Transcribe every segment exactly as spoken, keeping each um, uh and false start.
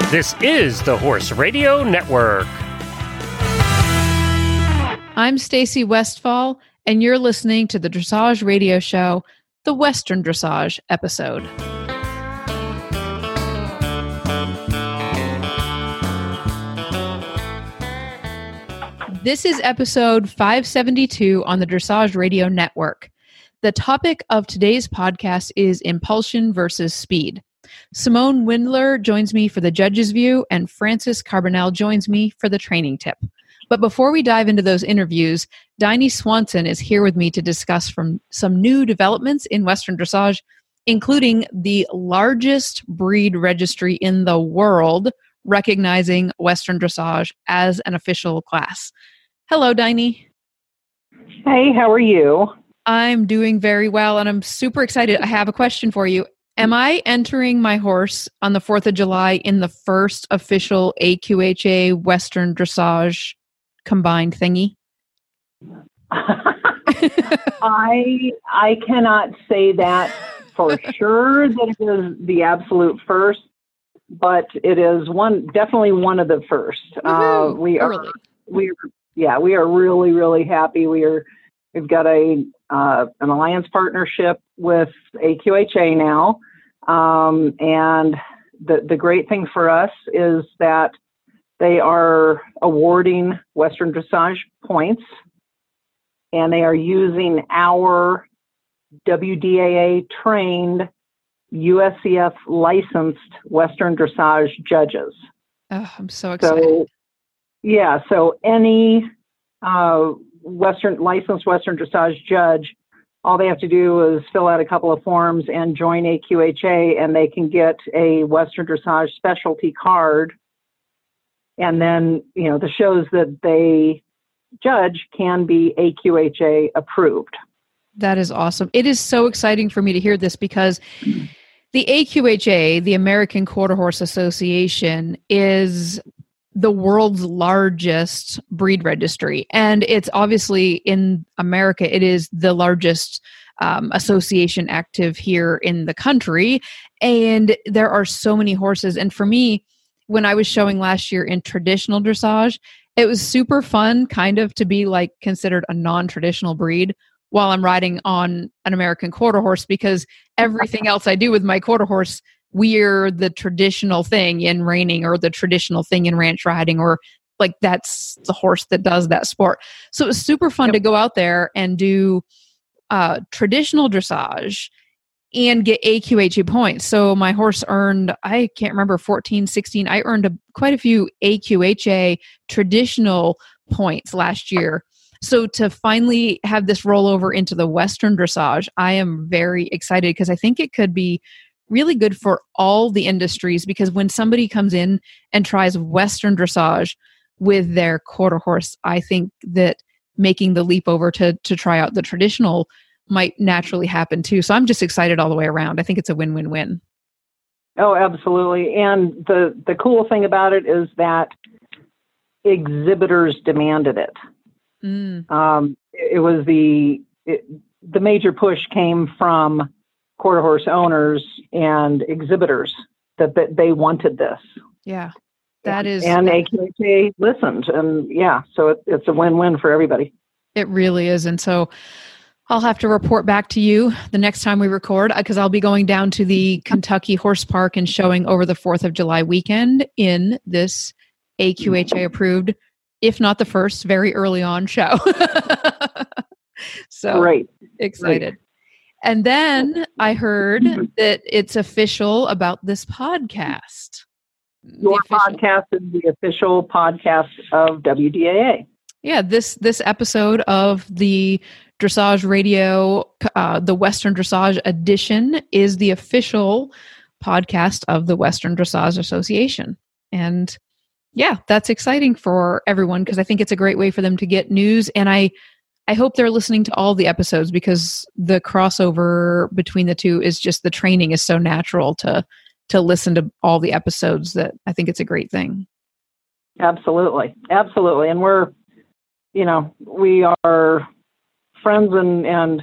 This is the Horse Radio Network. I'm Stacy Westfall, and you're listening to the Dressage Radio Show, the Western Dressage episode. This is episode five seventy-two on the Dressage Radio Network. The topic of today's podcast is impulsion versus speed. Simone Windler joins me for the judge's view, and Francis Carbonell joins me for the training tip. But before we dive into those interviews, Diney Swanson is here with me to discuss from some new developments in Western Dressage, including the largest breed registry in the world recognizing Western Dressage as an official class. Hello, Diney. Hey, how are you? I'm doing very well, and I'm super excited. I have a question for you. Am I entering my horse on the fourth of July in the first official A Q H A Western Dressage combined thingy? I I cannot say that for sure that it is the absolute first, but it is one definitely one of the first. Uh, we are early. we are, yeah we are really really happy. We are we've got a uh, an alliance partnership with A Q H A now, um, and the the great thing for us is that they are awarding Western Dressage points, and they are using our W D A A trained U S C F licensed Western Dressage judges. Oh, I'm so excited. So, yeah, so any uh, Western licensed Western Dressage judge, all they have to do is fill out a couple of forms and join A Q H A, and they can get a Western Dressage specialty card. And then, you know, the shows that they judge can be A Q H A approved. That is awesome. It is so exciting for me to hear this because the A Q H A, the American Quarter Horse Association, is the world's largest breed registry. And it's obviously in America, it is the largest um, association active here in the country. And there are so many horses. And for me, when I was showing last year in traditional dressage, it was super fun kind of to be like considered a non-traditional breed while I'm riding on an American quarter horse, because everything else I do with my quarter horse, we're the traditional thing in reining or the traditional thing in ranch riding, or like that's the horse that does that sport. So it was super fun yep. to go out there and do uh, traditional dressage and get A Q H A points. So my horse earned, I can't remember, fourteen, sixteen. I earned a, quite a few A Q H A traditional points last year. So to finally have this roll over into the Western Dressage, I am very excited because I think it could be really good for all the industries, because when somebody comes in and tries Western Dressage with their quarter horse, I think that making the leap over to to try out the traditional might naturally happen too. So I'm just excited all the way around. I think it's a win-win-win. Oh, absolutely. And the, the cool thing about it is that exhibitors demanded it. Mm. Um, it was the, it, the major push came from quarter horse owners and exhibitors that, that they wanted this. Yeah, that is. And A Q H A listened. And yeah, so it, it's a win-win for everybody. It really is. And so I'll have to report back to you the next time we record, because I'll be going down to the Kentucky Horse Park and showing over the fourth of July weekend in this A Q H A approved, if not the first, very early on show. So Great. excited. Great. And then I heard that it's official about this podcast. Your podcast is the official podcast of W D A A. Yeah, this this episode of the Dressage Radio, uh, the Western Dressage edition, is the official podcast of the Western Dressage Association. And yeah, that's exciting for everyone, because I think it's a great way for them to get news. And I, I hope they're listening to all the episodes, because the crossover between the two is just, the training is so natural to to listen to all the episodes, that I think it's a great thing. Absolutely. Absolutely. And we're, you know, we are friends and, and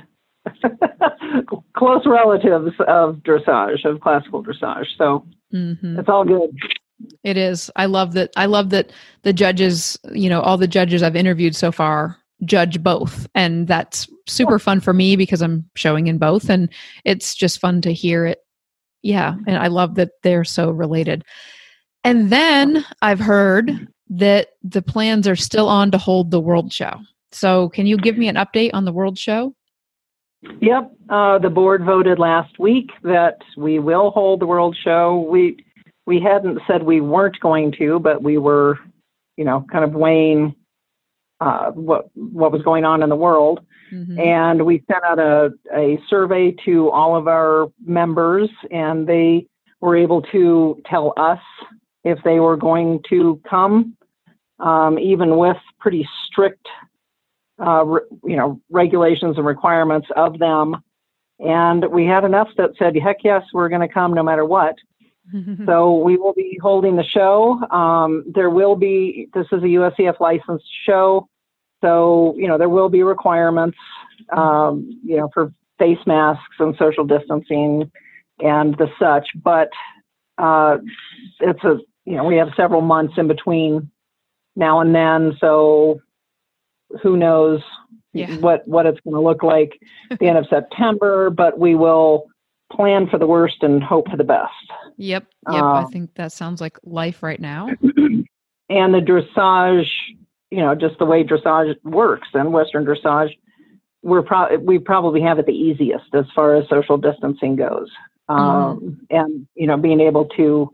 close relatives of dressage, of classical dressage. So mm-hmm. it's all good. It is. I love that. I love that the judges, you know, all the judges I've interviewed so far judge both. And that's super fun for me because I'm showing in both. And it's just fun to hear it. Yeah. And I love that they're so related. And then I've heard that the plans are still on to hold the World Show. So can you give me an update on the World Show? Yep. Uh, the board voted last week that we will hold the World Show. We we hadn't said we weren't going to, but we were, you know, kind of weighing uh, what what was going on in the world. Mm-hmm. And we sent out a, a survey to all of our members, and they were able to tell us if they were going to come, um, even with pretty strict Uh, re, you know, regulations and requirements of them. And we had enough that said, heck yes, we're going to come no matter what. So we will be holding the show. Um, there will be, this is a U S E F licensed show. So, you know, there will be requirements, um, you know, for face masks and social distancing and the such. But uh, it's a, you know, we have several months in between now and then. So who knows yeah. what, what it's going to look like at the end of September, but we will plan for the worst and hope for the best. Yep. Yep. Uh, I think that sounds like life right now. And the dressage, you know, just the way dressage works and Western dressage, we're pro- we probably have it the easiest as far as social distancing goes. Um, mm-hmm. And, you know, being able to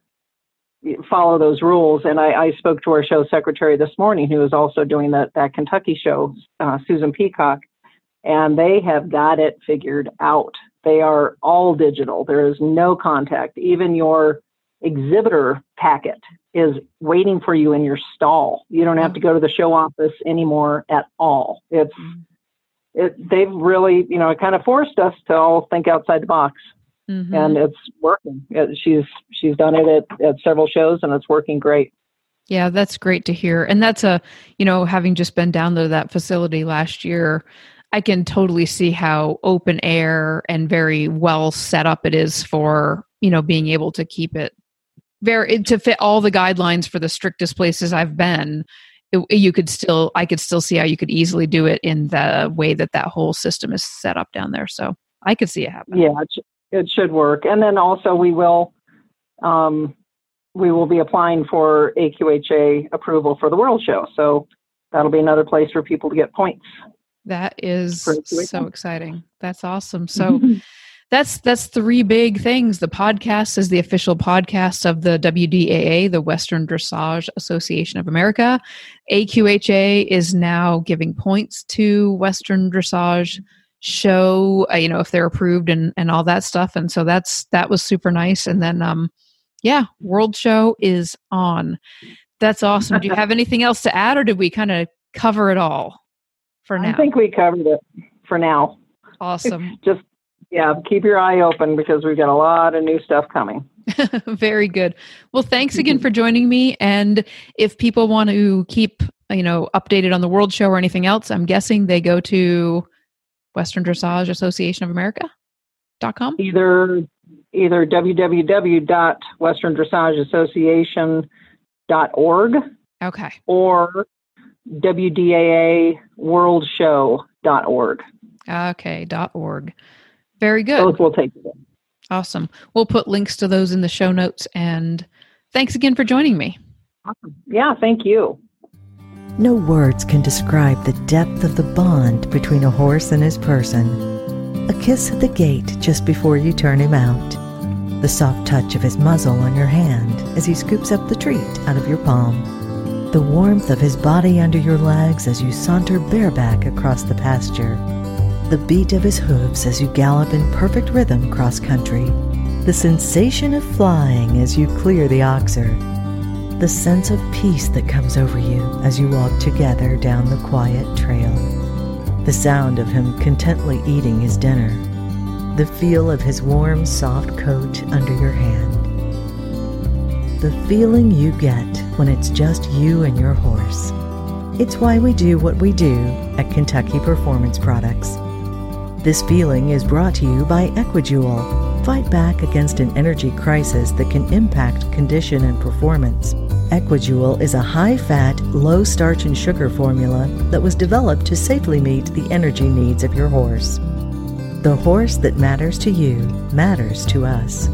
follow those rules. And I, I spoke to our show secretary this morning, who is also doing that, that Kentucky show, uh, Susan Peacock, and they have got it figured out. They are all digital. There is no contact. Even your exhibitor packet is waiting for you in your stall. You don't have to go to the show office anymore at all. It's, it, they've really, you know, it kind of forced us to all think outside the box. Mm-hmm. And it's working. It, she's she's done it at, at several shows, and it's working great. Yeah, that's great to hear. And that's a, you know, having just been down to that facility last year, I can totally see how open air and very well set up it is for, you know, being able to keep it very, to fit all the guidelines for the strictest places I've been. It, you could still, I could still see how you could easily do it in the way that that whole system is set up down there. So I could see it happen. Yeah, it should work. And then also we will um, we will be applying for A Q H A approval for the World Show. So that'll be another place for people to get points. That is so exciting. That's awesome. So that's that's three big things. The podcast is the official podcast of the W D A A, the Western Dressage Association of America. A Q H A is now giving points to Western Dressage show, uh, you know, if they're approved and, and all that stuff. And so that's, that was super nice. And then, um, yeah, World Show is on. That's awesome. Do you have anything else to add, or did we kind of cover it all for now? I think we covered it for now. Awesome. Just, yeah, keep your eye open because we've got a lot of new stuff coming. Very good. Well, thanks again for joining me. And if people want to keep, you know, updated on the World Show or anything else, I'm guessing they go to Western Dressage Association of America dot com? Either either w w w dot western dressage association dot org okay. or w d a a world show dot org. Okay, dot org. Very good. Both will take you. Awesome. We'll put links to those in the show notes. And thanks again for joining me. Awesome. Yeah, thank you. No words can describe the depth of the bond between a horse and his person. A kiss at the gate just before you turn him out. The soft touch of his muzzle on your hand as he scoops up the treat out of your palm. The warmth of his body under your legs as you saunter bareback across the pasture. The beat of his hooves as you gallop in perfect rhythm cross-country. The sensation of flying as you clear the oxer. The sense of peace that comes over you as you walk together down the quiet trail. The sound of him contently eating his dinner. The feel of his warm, soft coat under your hand. The feeling you get when it's just you and your horse. It's why we do what we do at Kentucky Performance Products. This feeling is brought to you by Equijewel, fight back against an energy crisis that can impact condition and performance. Equijoule is a high-fat, low-starch and sugar formula that was developed to safely meet the energy needs of your horse. The horse that matters to you matters to us.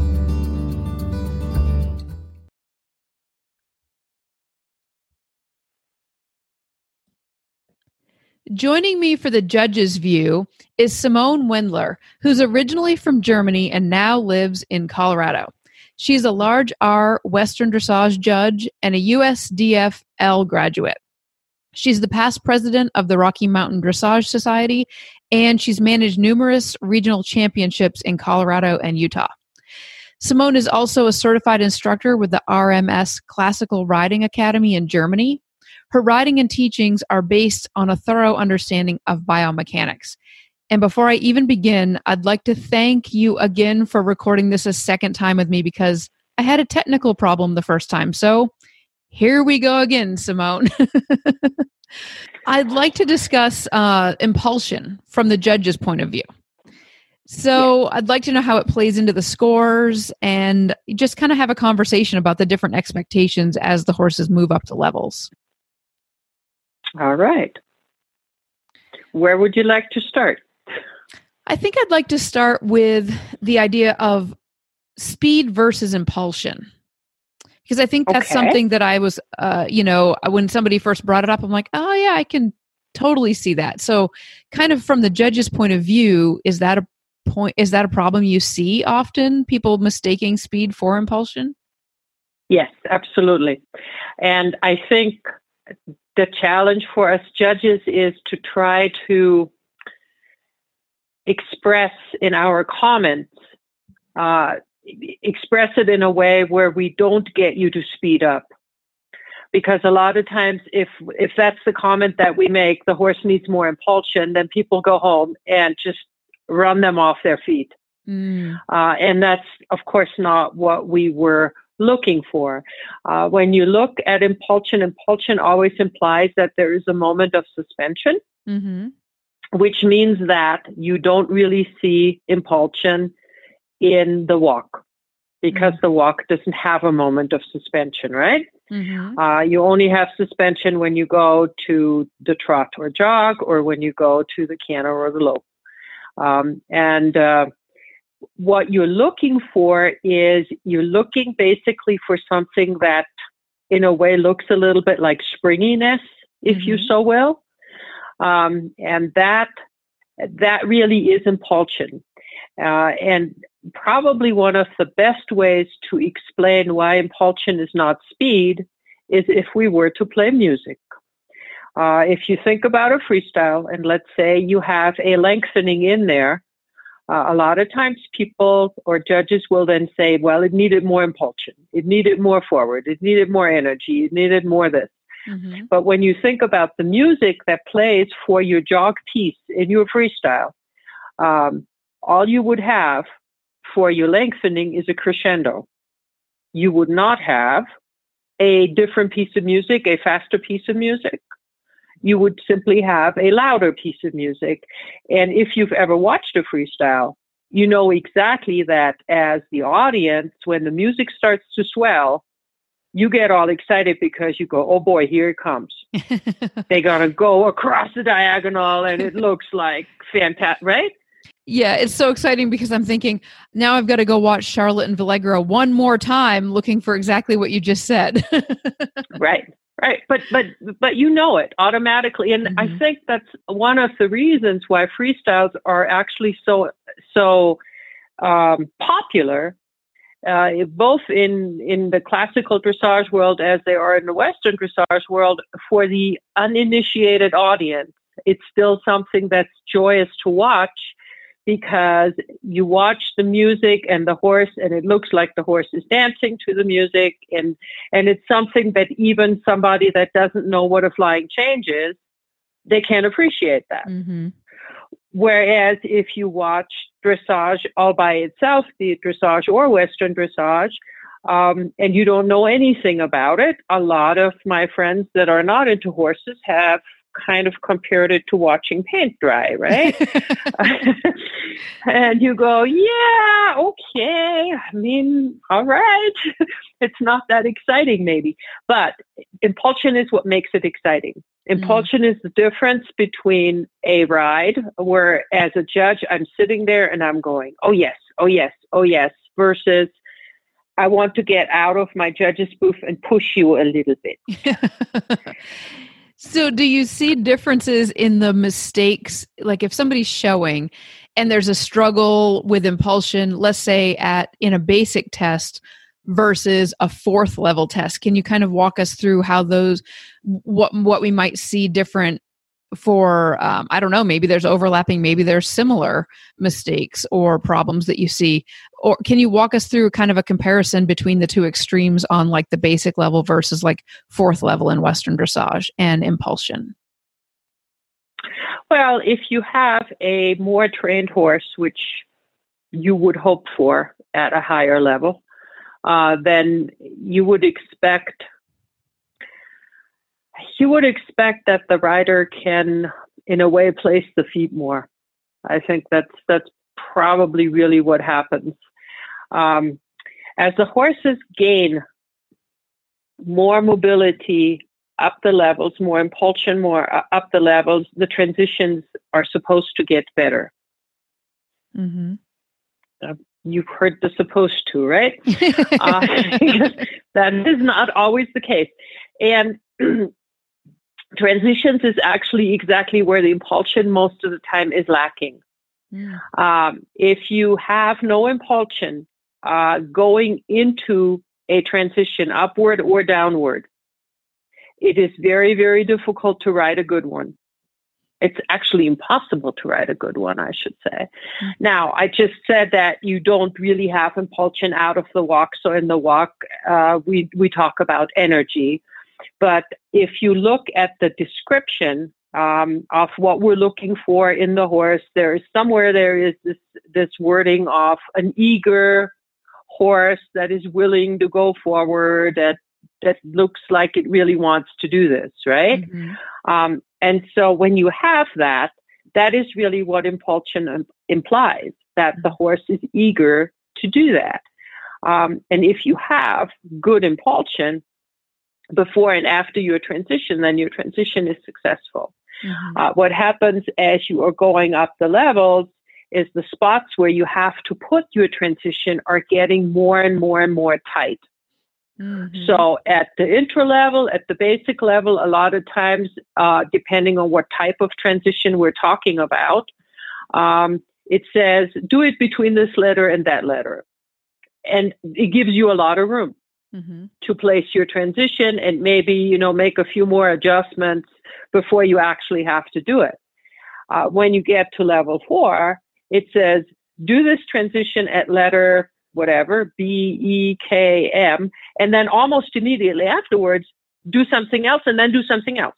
Joining me for the judge's view is Simone Wendler, who's originally from Germany and now lives in Colorado. She's a large R Western dressage judge and a U S D F L graduate. She's the past president of the Rocky Mountain Dressage Society, and she's managed numerous regional championships in Colorado and Utah. Simone is also a certified instructor with the R M S Classical Riding Academy in Germany. Her writing and teachings are based on a thorough understanding of biomechanics. And before I even begin, I'd like to thank you again for recording this a second time with me because I had a technical problem the first time. So here we go again, Simone. I'd like to discuss uh, impulsion from the judge's point of view. So I'd like to know how it plays into the scores and just kind of have a conversation about the different expectations as the horses move up the levels. All right. Where would you like to start? I think I'd like to start with the idea of speed versus impulsion. Because I think that's Okay. something that I was, uh, you know, when somebody first brought it up, I'm like, oh yeah, I can totally see that. So kind of from the judge's point of view, is that a point, is that a problem you see often, people mistaking speed for impulsion? Yes, absolutely. And I think the challenge for us judges is to try to express in our comments, uh, express it in a way where we don't get you to speed up. Because a lot of times, if if that's the comment that we make, the horse needs more impulsion, then people go home and just run them off their feet. Mm. Uh, and that's, of course, not what we were looking for. Uh, when you look at impulsion, impulsion always implies that there is a moment of suspension, Mm-hmm. which means that you don't really see impulsion in the walk because Mm-hmm. the walk doesn't have a moment of suspension, right? Mm-hmm. Uh, you only have suspension when you go to the trot or jog or when you go to the canter or the lope. Um, and uh, what you're looking for is you're looking basically for something that in a way looks a little bit like springiness, if Mm-hmm. you so will. Um, and that that really is impulsion. Uh, and probably one of the best ways to explain why impulsion is not speed is if we were to play music. Uh, if you think about a freestyle, and let's say you have a lengthening in there, uh, a lot of times people or judges will then say, well, it needed more impulsion. It needed more forward. It needed more energy. It needed more this. Mm-hmm. But when you think about the music that plays for your jog piece in your freestyle, um, all you would have for your lengthening is a crescendo. You would not have a different piece of music, a faster piece of music. You would simply have a louder piece of music. And if you've ever watched a freestyle, you know exactly that as the audience, when the music starts to swell, you get all excited because you go, oh boy, here it comes. They're going to go across the diagonal and it looks like fantastic, right? Yeah, it's so exciting because I'm thinking, now I've got to go watch Charlotte and Vallegra one more time looking for exactly what you just said. Right, right. But but but you know it automatically. And Mm-hmm. I think that's one of the reasons why freestyles are actually so so um, popular, uh, both in, in the classical dressage world as they are in the Western dressage world. For the uninitiated audience, it's still something that's joyous to watch, because you watch the music and the horse and it looks like the horse is dancing to the music. And, and it's something that even somebody that doesn't know what a flying change is, they can appreciate that. Mm-hmm. Whereas if you watch dressage all by itself, be it dressage or Western dressage, um, and you don't know anything about it, a lot of my friends that are not into horses have kind of compared it to watching paint dry, right? And you go, yeah, okay. I mean, all right. It's not that exciting, maybe. But impulsion is what makes it exciting. Impulsion mm. is the difference between a ride where, as a judge, I'm sitting there and I'm going, oh, yes, oh, yes, oh, yes, versus I want to get out of my judge's booth and push you a little bit. So do you see differences in the mistakes? Like if somebody's showing and there's a struggle with impulsion, let's say at in a basic test versus a fourth level test, can you kind of walk us through how those, what what we might see different for, um, I don't know, maybe there's overlapping, maybe there's similar mistakes or problems that you see? Or can you walk us through kind of a comparison between the two extremes on like the basic level versus like fourth level in Western dressage and impulsion? Well, if you have a more trained horse, which you would hope for at a higher level, uh, then you would expect You would expect that the rider can, in a way, place the feet more. I think that's that's probably really what happens. Um, as the horses gain more mobility up the levels, more impulsion, more uh, up the levels, the transitions are supposed to get better. Mm-hmm. Uh, you've heard the supposed to, right? uh, that is not always the case. And transitions is actually exactly where the impulsion most of the time is lacking. Yeah. Um, if you have no impulsion uh, going into a transition, upward or downward, it is very, very difficult to ride a good one. It's actually impossible to ride a good one, I should say. Mm-hmm. Now, I just said that you don't really have impulsion out of the walk. So in the walk, uh, we, we talk about energy. But if you look at the description um, of what we're looking for in the horse, there is somewhere there is this this wording of an eager horse that is willing to go forward, that that looks like it really wants to do this, right? Mm-hmm. Um, and so when you have that, that is really what impulsion im- implies, that the horse is eager to do that. Um, and if you have good impulsion before and after your transition, then your transition is successful. Mm-hmm. Uh, what happens as you are going up the levels is the spots where you have to put your transition are getting more and more and more tight. Mm-hmm. So at the intro level, at the basic level, a lot of times, uh, depending on what type of transition we're talking about, um, it says, do it between this letter and that letter. And it gives you a lot of room. Mm-hmm. to place your transition and maybe, you know, make a few more adjustments before you actually have to do it. Uh, when you get to level four, it says, do this transition at letter whatever, B, E, K, M, and then almost immediately afterwards, do something else and then do something else.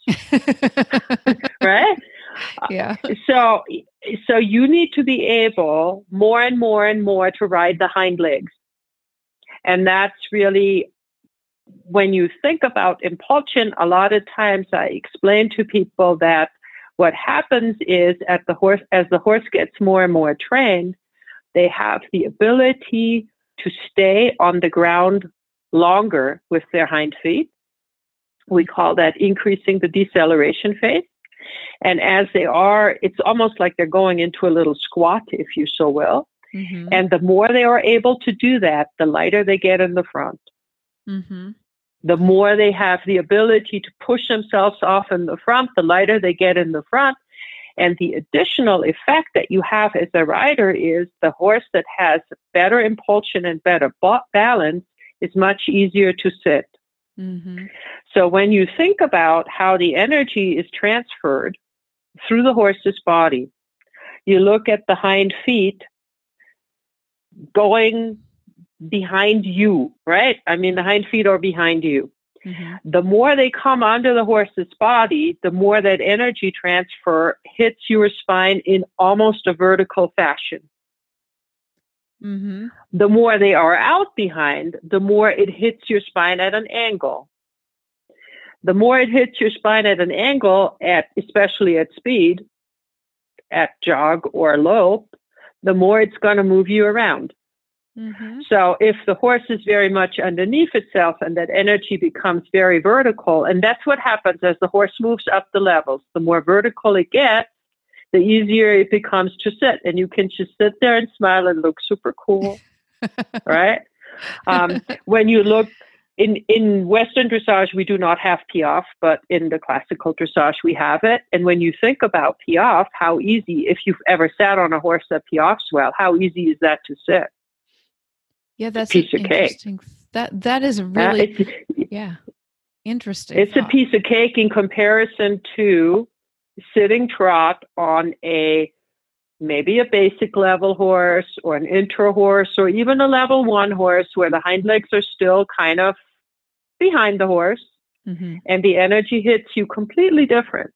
Right? Yeah. Uh, so, so you need to be able more and more and more to ride the hind legs. And that's really, when you think about impulsion, a lot of times I explain to people that what happens is at the horse, as the horse gets more and more trained, they have the ability to stay on the ground longer with their hind feet. We call that increasing the deceleration phase. And as they are, it's almost like they're going into a little squat, if you so will. Mm-hmm. And the more they are able to do that, the lighter they get in the front. Mm-hmm. The more they have the ability to push themselves off in the front, the lighter they get in the front. And the additional effect that you have as a rider is the horse that has better impulsion and better balance is much easier to sit. Mm-hmm. So when you think about how the energy is transferred through the horse's body, you look at the hind feet going behind you, right? I mean, the hind feet are behind you. Mm-hmm. The more they come onto the horse's body, the more that energy transfer hits your spine in almost a vertical fashion. Mm-hmm. The more they are out behind, the more it hits your spine at an angle. the more it hits your spine at an angle, at especially at speed, at jog or lope, the more it's going to move you around. Mm-hmm. So if the horse is very much underneath itself and that energy becomes very vertical, and that's what happens as the horse moves up the levels, the more vertical it gets, the easier it becomes to sit. And you can just sit there and smile and look super cool, right? Um, when you look in, in Western dressage, we do not have piaffe, but in the classical dressage, we have it. And when you think about piaffe, how easy, if you've ever sat on a horse that piaffes well, how easy is that to sit? Yeah, that's a piece of interesting. Cake. That that is really uh, yeah interesting. It's thought. a piece of cake in comparison to sitting trot on a maybe a basic level horse or an intro horse or even a level one horse where the hind legs are still kind of behind the horse, mm-hmm. and the energy hits you completely different.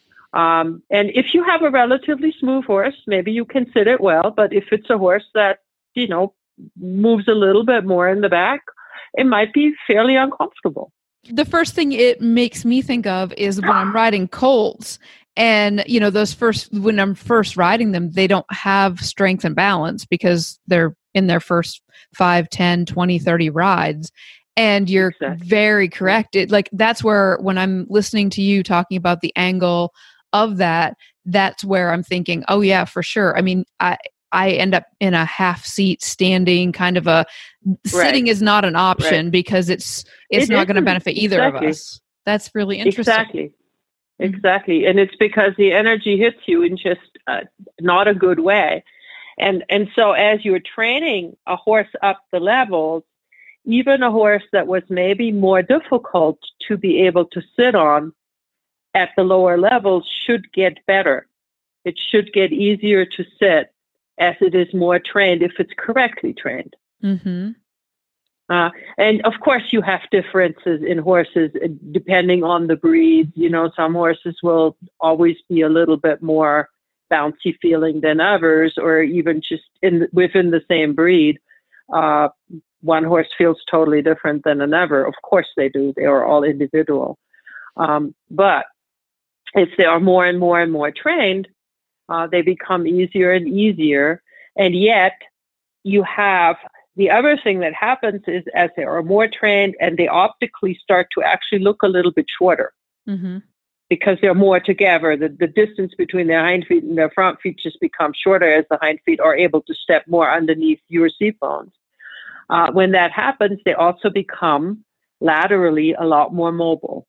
Um, and if you have a relatively smooth horse, maybe you can sit it well. But if it's a horse that you know moves a little bit more in the back, it might be fairly uncomfortable. The first thing it makes me think of is when I'm riding colts, and you know those first when I'm first riding them, they don't have strength and balance because they're in their first five, ten, twenty, thirty rides. And you're exactly. very correct. It, like that's where when I'm listening to you talking about the angle of that, that's where I'm thinking, oh yeah, for sure. I mean, I I end up in a half seat standing kind of a sitting right. is not an option right. because it's it's it not going to benefit either exactly. of us. That's really interesting. Exactly. Mm-hmm. Exactly. And it's because the energy hits you in just uh, not a good way. And and so as you're training a horse up the levels, even a horse that was maybe more difficult to be able to sit on at the lower levels should get better. It should get easier to sit as it is more trained if it's correctly trained. Mm-hmm. Uh, and of course, you have differences in horses depending on the breed. You know, some horses will always be a little bit more bouncy feeling than others, or even just in within the same breed. Uh, one horse feels totally different than another. Of course they do. They are all individual. Um, but if they are more and more and more trained, Uh, they become easier and easier. And yet you have the other thing that happens is as they are more trained and they optically start to actually look a little bit shorter mm-hmm. because they're more together. The, the distance between their hind feet and their front feet just becomes shorter as the hind feet are able to step more underneath your seat bones. Uh, when that happens, they also become laterally a lot more mobile.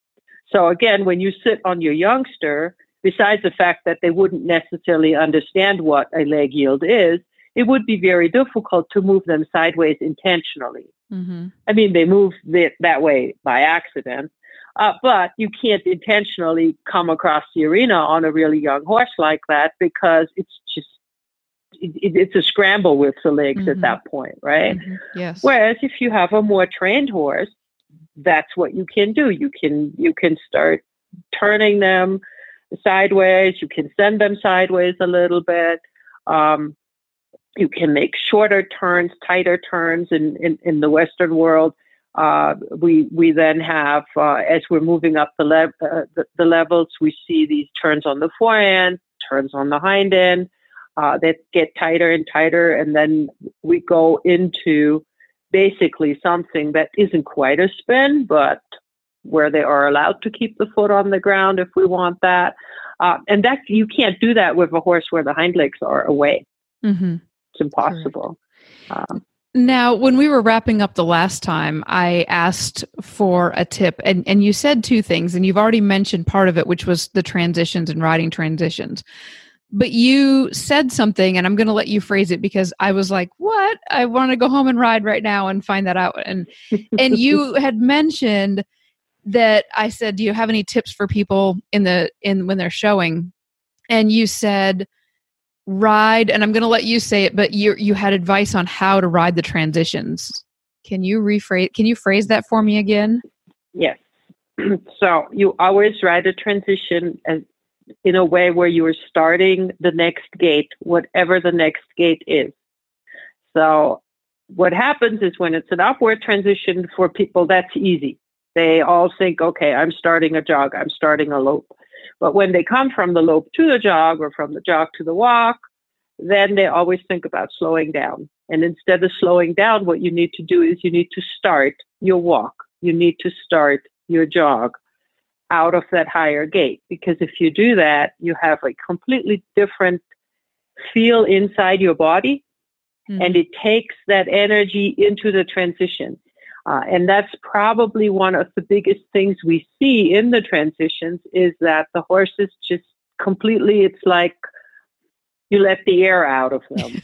So again, when you sit on your youngster, besides the fact that they wouldn't necessarily understand what a leg yield is, it would be very difficult to move them sideways intentionally. Mm-hmm. I mean, they move th- that way by accident, uh, but you can't intentionally come across the arena on a really young horse like that because it's just, it, it, it's a scramble with the legs mm-hmm. at that point, right? Mm-hmm. Yes. Whereas if you have a more trained horse, that's what you can do. You can, you can start turning them sideways. You can send them sideways a little bit. Um, you can make shorter turns, tighter turns. In, in, in the Western world, uh, we we then have, uh, as we're moving up the, le- uh, the, the levels, we see these turns on the forehand, turns on the hind end uh, that get tighter and tighter. And then we go into basically something that isn't quite a spin, but where they are allowed to keep the foot on the ground if we want that. Uh, and that you can't do that with a horse where the hind legs are away. Mm-hmm. It's impossible. Um, now, when we were wrapping up the last time, I asked for a tip, and, and you said two things, and you've already mentioned part of it, which was the transitions and riding transitions. But you said something, and I'm going to let you phrase it because I was like, what? I want to go home and ride right now and find that out. And and you had mentioned that I said, do you have any tips for people in the in when they're showing? And you said, ride, and I'm going to let you say it, but you you had advice on how to ride the transitions. Can you rephrase? Can you phrase that for me again? Yes. So you always ride a transition as, in a way where you are starting the next gait, whatever the next gait is. So what happens is when it's an upward transition for people, that's easy. They all think, okay, I'm starting a jog, I'm starting a lope. But when they come from the lope to the jog or from the jog to the walk, then they always think about slowing down. And instead of slowing down, what you need to do is you need to start your walk. You need to start your jog out of that higher gait. Because if you do that, you have a completely different feel inside your body, mm-hmm. and it takes that energy into the transition. Uh, and that's probably one of the biggest things we see in the transitions is that the horses just completely, it's like you let the air out of them.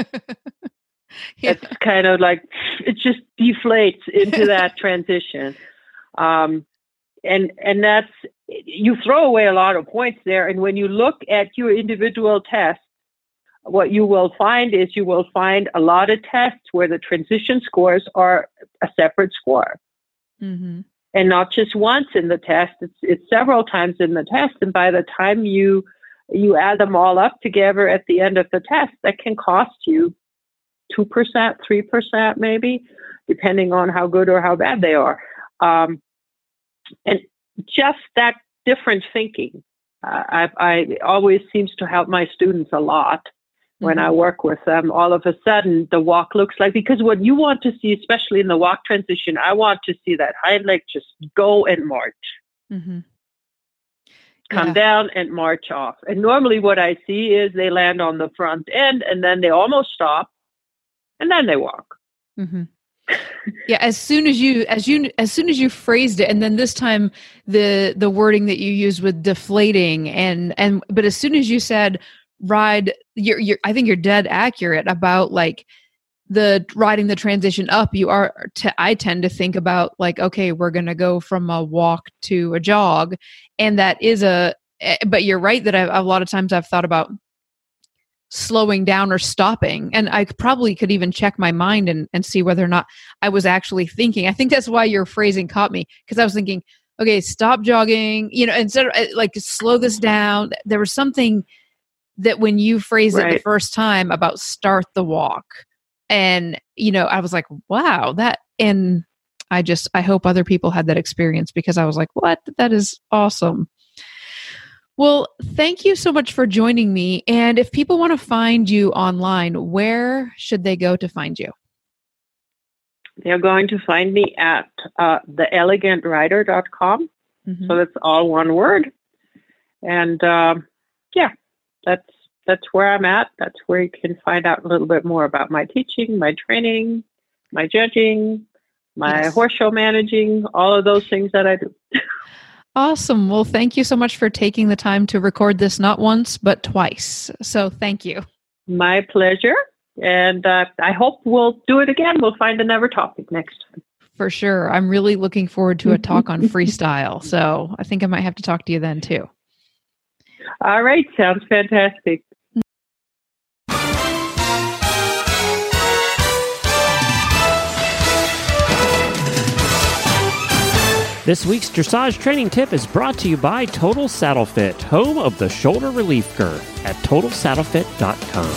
Yeah. It's kind of like, it just deflates into that transition. Um, and, and that's, you throw away a lot of points there. And when you look at your individual tests, what you will find is you will find a lot of tests where the transition scores are a separate score. Mm-hmm. And not just once in the test, it's, it's several times in the test. And by the time you, you add them all up together at the end of the test, that can cost you two percent, three percent maybe, depending on how good or how bad they are. Um, and just that different thinking, uh, I, I always seems to help my students a lot when mm-hmm. I work with them. All of a sudden, the walk looks like, because what you want to see, especially in the walk transition, I want to see that hind leg just go and march. Mm-hmm. Come yeah. down and march off. And normally what I see is they land on the front end and then they almost stop and then they walk. Mm-hmm. Yeah. As soon as you, as you, as soon as you phrased it, and then this time the, the wording that you used with deflating and, and, but as soon as you said ride, you're, you're, I think you're dead accurate about like the riding the transition up. You are, t- I tend to think about like, okay, we're going to go from a walk to a jog. And that is a, but you're right that I, a lot of times I've thought about slowing down or stopping. And I probably could even check my mind and, and see whether or not I was actually thinking. I think that's why your phrasing caught me, because I was thinking, okay, stop jogging, you know, instead of like slow this down. There was something that when you phrased right. it the first time about start the walk. And, you know, I was like, wow, that, and I just, I hope other people had that experience, because I was like, what? That is awesome. Well, thank you so much for joining me. And if people want to find you online, where should they go to find you? They're going to find me at uh, the elegant rider dot com. Mm-hmm. So that's all one word. And um, yeah, that's that's where I'm at. That's where you can find out a little bit more about my teaching, my training, my judging, my yes. horse show managing, all of those things that I do. Awesome. Well, thank you so much for taking the time to record this, not once, but twice. So thank you. My pleasure. And uh, I hope we'll do it again. We'll find another topic next time. For sure. I'm really looking forward to a talk on freestyle. So I think I might have to talk to you then too. All right. Sounds fantastic. This week's dressage training tip is brought to you by Total Saddle Fit, home of the shoulder relief girth at total saddle fit dot com.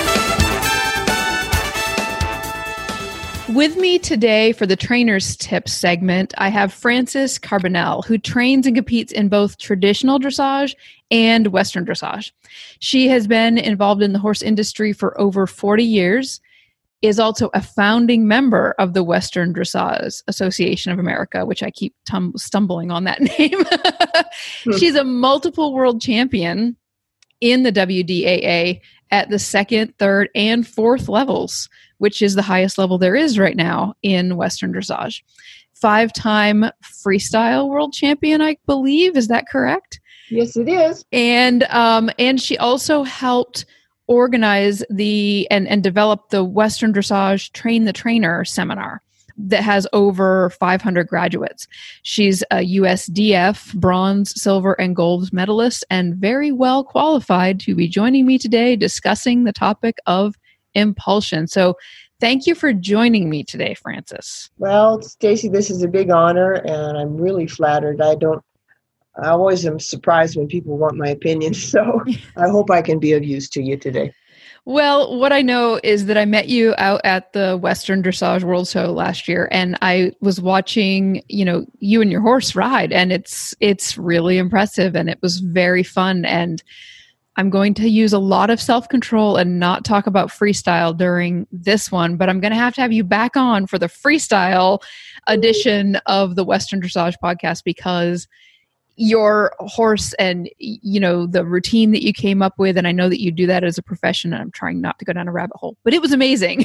With me today for the Trainer's Tips segment, I have Frances Carbonell, who trains and competes in both traditional dressage and Western dressage. She has been involved in the horse industry for over forty years, is also a founding member of the Western Dressage Association of America, which I keep tum- stumbling on that name. She's a multiple world champion in the W D A A at the second, third, and fourth levels, which is the highest level there is right now in Western Dressage. Five-time freestyle world champion, I believe. Is that correct? Yes, it is. And um, and she also helped organize the and, and develop the Western Dressage Train the Trainer seminar that has over five hundred graduates. She's a U S D F bronze, silver, and gold medalist and very well qualified to be joining me today discussing the topic of impulsion. So thank you for joining me today, Frances. Well, Stacy, this is a big honor, and I'm really flattered. I don't I always am surprised when people want my opinion, so I hope I can be of use to you today. Well, what I know is that I met you out at the Western Dressage World Show last year, and I was watching, you know, you and your horse ride, and it's it's really impressive, and it was very fun. And I'm going to use a lot of self-control and not talk about freestyle during this one, but I'm going to have to have you back on for the freestyle edition of the Western Dressage podcast, because your horse and, you know, the routine that you came up with, and I know that you do that as a profession, and I'm trying not to go down a rabbit hole, but it was amazing.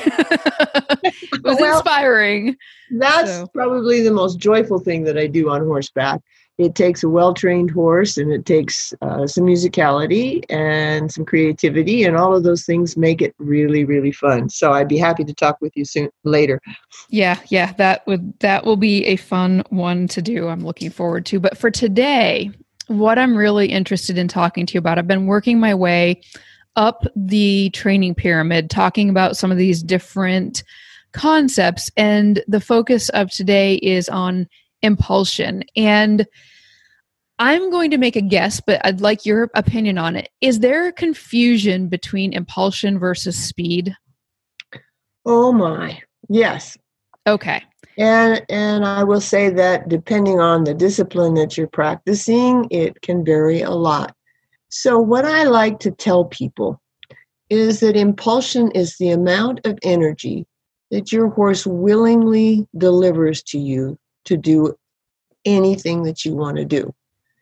It was well, inspiring. That's so. Probably the most joyful thing that I do on horseback. It takes a well-trained horse, and it takes uh, some musicality and some creativity, and all of those things make it really, really fun. So I'd be happy to talk with you soon later. Yeah, yeah, that would that will be a fun one to do. I'm looking forward to. But for today, what I'm really interested in talking to you about, I've been working my way up the training pyramid, talking about some of these different concepts, and the focus of today is on impulsion. And I'm going to make a guess, but I'd like your opinion on it. Is there confusion between impulsion versus speed? Oh my, yes. Okay. And and I will say that depending on the discipline that you're practicing, it can vary a lot. So what I like to tell people is that impulsion is the amount of energy that your horse willingly delivers to you to do anything that you want to do.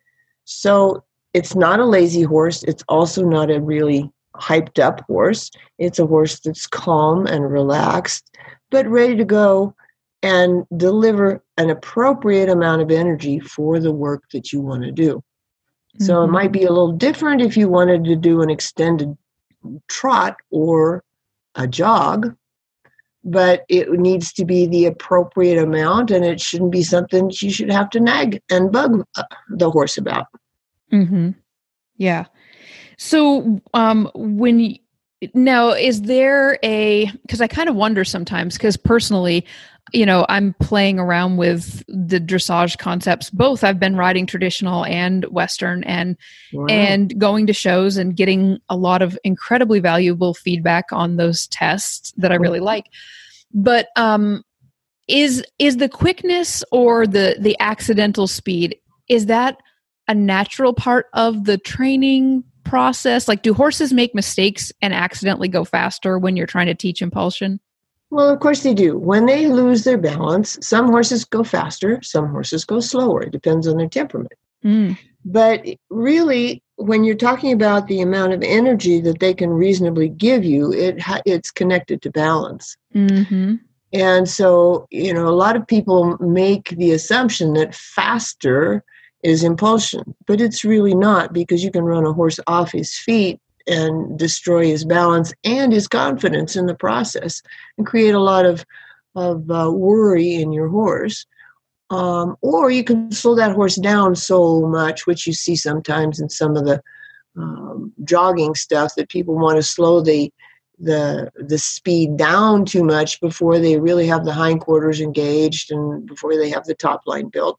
So it's not a lazy horse. It's also not a really hyped up horse. It's a horse that's calm and relaxed, but ready to go and deliver an appropriate amount of energy for the work that you want to do. Mm-hmm. So it might be a little different if you wanted to do an extended trot or a jog, but it needs to be the appropriate amount, and it shouldn't be something you should have to nag and bug the horse about. Mm-hmm. Yeah. So um, when you, now, is there a, because I kind of wonder sometimes, because personally, you know, I'm playing around with the dressage concepts. Both I've been riding traditional and Western, and wow. and going to shows and getting a lot of incredibly valuable feedback on those tests that I really like. But um, is is the quickness or the the accidental speed, is that a natural part of the training process? Like, do horses make mistakes and accidentally go faster when you're trying to teach impulsion? Well, of course they do. When they lose their balance, some horses go faster, some horses go slower. It depends on their temperament. Mm. But really, when you're talking about the amount of energy that they can reasonably give you, it ha- it's connected to balance. Mm-hmm. And so, you know, a lot of people make the assumption that faster is impulsion, but it's really not, because you can run a horse off his feet and destroy his balance and his confidence in the process, and create a lot of of uh, worry in your horse. Um, or you can slow that horse down so much, which you see sometimes in some of the um, jogging stuff, that people want to slow the the the speed down too much before they really have the hindquarters engaged and before they have the top line built.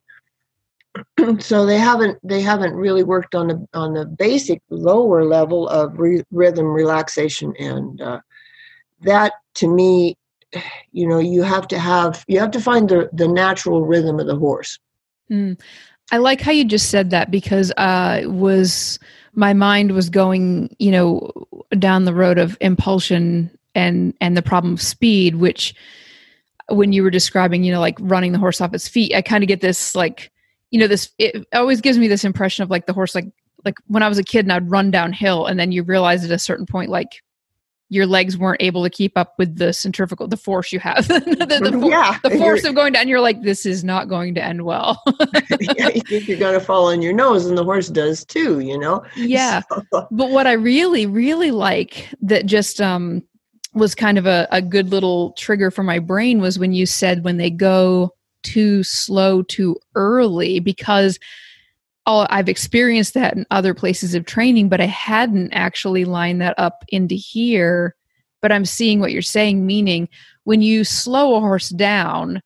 So they haven't they haven't really worked on the on the basic lower level of re- rhythm, relaxation, and uh, that, to me, you know, you have to have you have to find the the natural rhythm of the horse. Mm. I like how you just said that, because uh, was my mind was going, you know, down the road of impulsion and and the problem of speed, which when you were describing, you know, like running the horse off its feet, I kind of get this like. You know, this, it always gives me this impression of like the horse, like, like when I was a kid and I'd run downhill, and then you realize at a certain point, like your legs weren't able to keep up with the centrifugal, the force you have, the, the, the, yeah. the force of going down. You're like, this is not going to end well. Yeah, you think you're going to fall on your nose, and the horse does too, you know? Yeah. So. But what I really, really like that just um, was kind of a, a good little trigger for my brain was when you said when they go too slow too early, because oh, I've experienced that in other places of training, but I hadn't actually lined that up into here. But I'm seeing what you're saying, meaning when you slow a horse down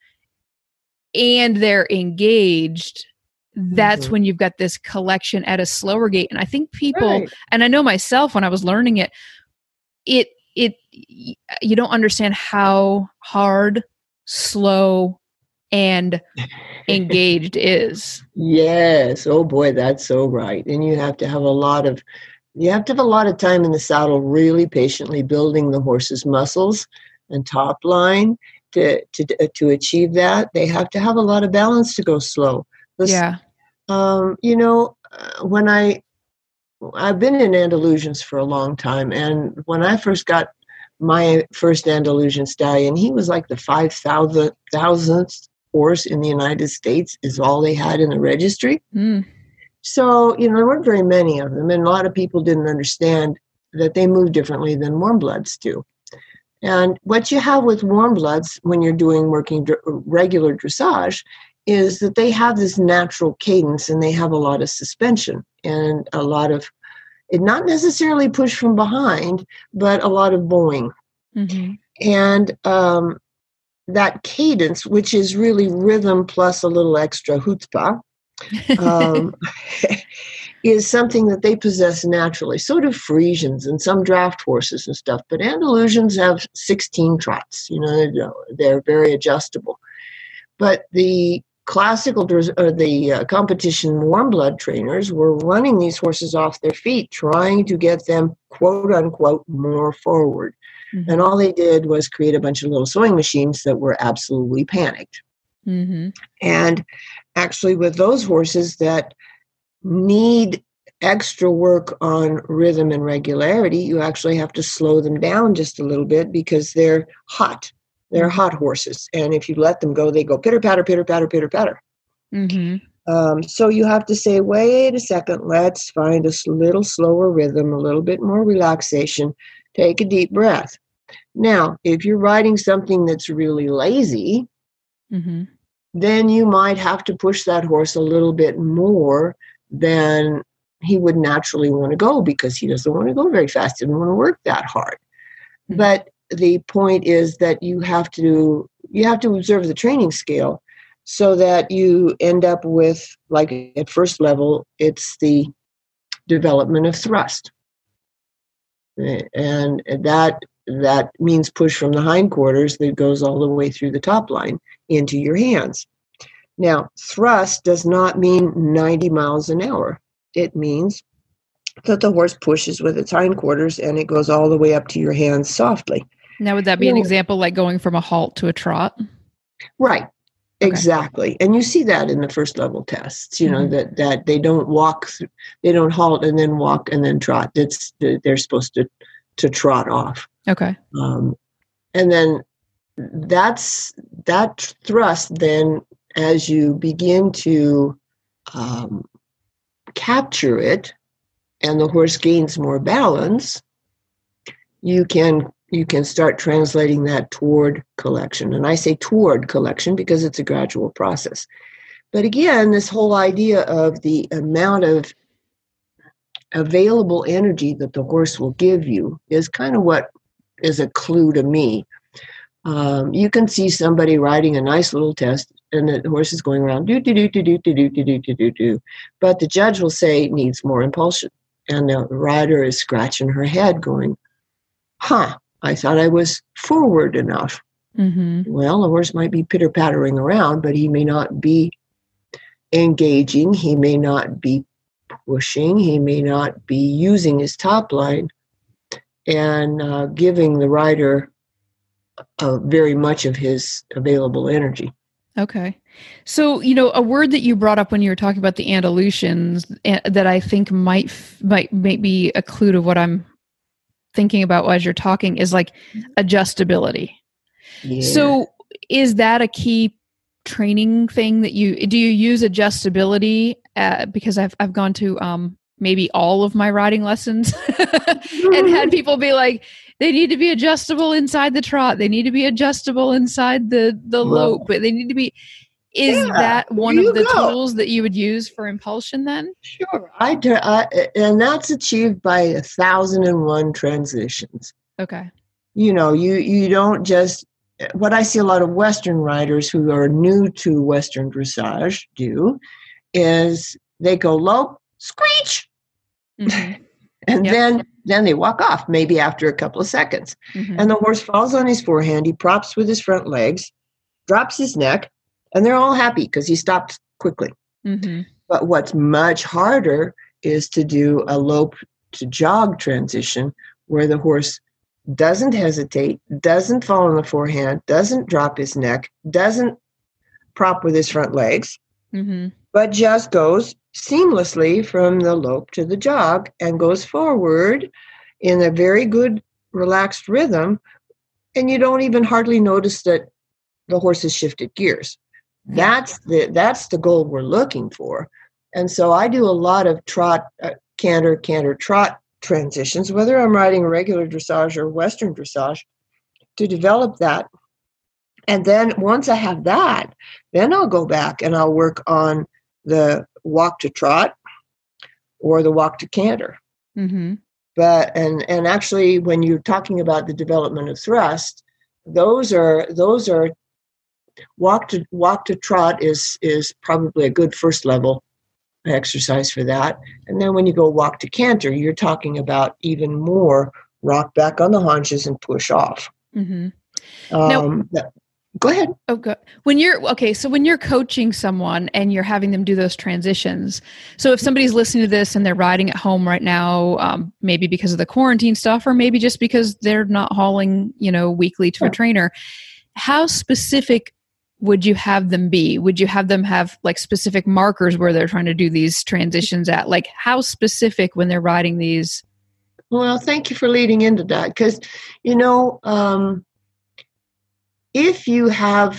and they're engaged, that's mm-hmm. when you've got this collection at a slower gait. And I think people, right. and I know myself when I was learning it, it you don't understand how hard, slow, and engaged is. Yes. Oh boy, that's so right. And you have to have a lot of, you have to have a lot of time in the saddle, really patiently building the horse's muscles and top line to, to, to achieve that. They have to have a lot of balance to go slow. This, yeah. Um, you know, when I, I've been in Andalusians for a long time. And when I first got my first Andalusian stallion, he was like the five thousandth horse in the United States is all they had in the registry. Mm. So, you know, there weren't very many of them. And a lot of people didn't understand that they move differently than warm bloods do. And what you have with warm bloods when you're doing working dr- regular dressage is that they have this natural cadence and they have a lot of suspension and a lot of, it not necessarily push from behind, but a lot of bowing. Mm-hmm. And um, that cadence, which is really rhythm plus a little extra chutzpah, um, is something that they possess naturally. So do Frisians and some draft horses and stuff. But Andalusians have sixteen trots. You know, they're very adjustable. But the classical or the uh, competition warm blood trainers were running these horses off their feet, trying to get them, quote unquote, more forward. Mm-hmm. And all they did was create a bunch of little sewing machines that were absolutely panicked. Mm-hmm. And actually, with those horses that need extra work on rhythm and regularity, you actually have to slow them down just a little bit because they're hot. They're hot horses. And if you let them go, they go pitter, patter, pitter, patter, pitter, patter. Mm-hmm. Um, so you have to say, wait a second, let's find a little slower rhythm, a little bit more relaxation. Take a deep breath. Now, if you're riding something that's really lazy, mm-hmm. then you might have to push that horse a little bit more than he would naturally want to go because he doesn't want to go very fast. He doesn't want to work that hard. Mm-hmm. But the point is that you have to you have to observe the training scale so that you end up with, like at first level, it's the development of thrust. And that that means push from the hindquarters that goes all the way through the top line into your hands. Now, thrust does not mean ninety miles an hour. It means that the horse pushes with its hindquarters and it goes all the way up to your hands softly. Now, would that be an example like going from a halt to a trot? Right. Okay. Exactly. And you see that in the first level tests, you mm-hmm. know, that, that they don't walk, through, they don't halt and then walk and then trot. It's, they're supposed to, to trot off. Okay. Um, and then that's, that thrust then, as you begin to um, capture it and the horse gains more balance, you can you can start translating that toward collection. And I say toward collection because it's a gradual process. But again, this whole idea of the amount of available energy that the horse will give you is kind of what is a clue to me. Um, you can see somebody riding a nice little test and the horse is going around, do, do, do, do, do, do, do, do, do, do, do. But the judge will say needs more impulsion. And the rider is scratching her head going, huh, I thought I was forward enough. Mm-hmm. Well, the horse might be pitter-pattering around, but he may not be engaging. He may not be pushing. He may not be using his top line and uh, giving the rider uh, very much of his available energy. Okay. So, you know, a word that you brought up when you were talking about the Andalusians that I think might, might, might be a clue to what I'm thinking about as you're talking is like adjustability. Yeah. So is that a key training thing that you, do you use adjustability? Uh, because I've, I've gone to um, maybe all of my riding lessons and had people be like, they need to be adjustable inside the trot. They need to be adjustable inside the, the lope, but they need to be, is yeah, that one of the go. tools that you would use for impulsion then? Sure. I, I and that's achieved by a thousand and one transitions. Okay. You know, you, you don't just, what I see a lot of Western riders who are new to Western dressage do is they go low, screech. Mm-hmm. And Yep. then then they walk off, maybe after a couple of seconds. Mm-hmm. And the horse falls on his forehand. He props with his front legs, drops his neck, and they're all happy because he stopped quickly. Mm-hmm. But what's much harder is to do a lope to jog transition where the horse doesn't hesitate, doesn't fall on the forehand, doesn't drop his neck, doesn't prop with his front legs, Mm-hmm. but just goes seamlessly from the lope to the jog and goes forward in a very good relaxed rhythm, and you don't even hardly notice that the horse has shifted gears. That's the that's the goal we're looking for. And so I do a lot of trot, uh, canter, canter, trot transitions, whether I'm riding regular dressage or Western dressage, to develop that. And then once I have that, then I'll go back and I'll work on the walk to trot or the walk to canter. Mm-hmm. But and and actually, when you're talking about the development of thrust, those are those are walk to walk to trot is is probably a good first level exercise for that. And then when you go walk to canter, you're talking about even more rock back on the haunches and push off. Mm-hmm. Um, Now- that- go ahead. Okay. When you're okay, so when you're coaching someone and you're having them do those transitions, so if somebody's listening to this and they're riding at home right now, um, maybe because of the quarantine stuff, or maybe just because they're not hauling, you know, weekly to Sure. a trainer, how specific would you have them be? Would you have them have like specific markers where they're trying to do these transitions at? Like how specific when they're riding these? Well, thank you for leading into that, because, you know, um, if you have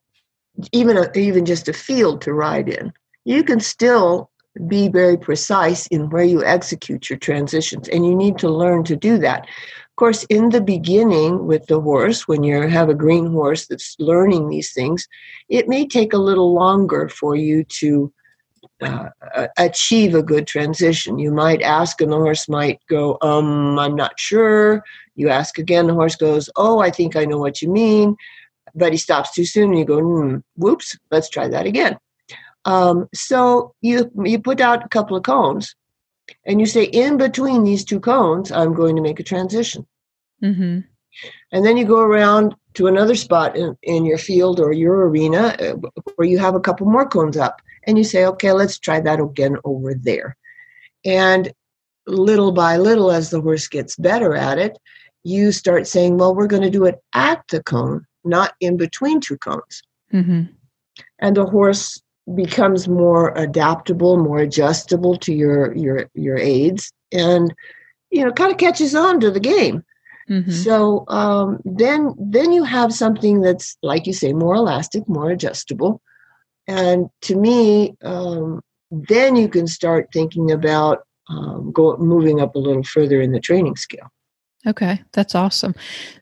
even a, even just a field to ride in, you can still be very precise in where you execute your transitions, and you need to learn to do that. Of course, in the beginning with the horse, when you have a green horse that's learning these things, it may take a little longer for you to uh, achieve a good transition. You might ask, and the horse might go, um, I'm not sure. You ask again, the horse goes, oh, I think I know what you mean. But he stops too soon, and you go, hmm, whoops, let's try that again. Um, so you you put out a couple of cones, and you say, in between these two cones, I'm going to make a transition. Mm-hmm. And then you go around to another spot in, in your field or your arena uh, where you have a couple more cones up, and you say, okay, let's try that again over there. And little by little, as the horse gets better at it, you start saying, well, we're going to do it at the cone, not in between two cones. Mm-hmm. And the horse becomes more adaptable, more adjustable to your your your aids, and you know, kind of catches on to the game. Mm-hmm. So um, then then you have something that's, like you say, more elastic, more adjustable. And to me, um, then you can start thinking about um, go moving up a little further in the training scale. Okay, that's awesome.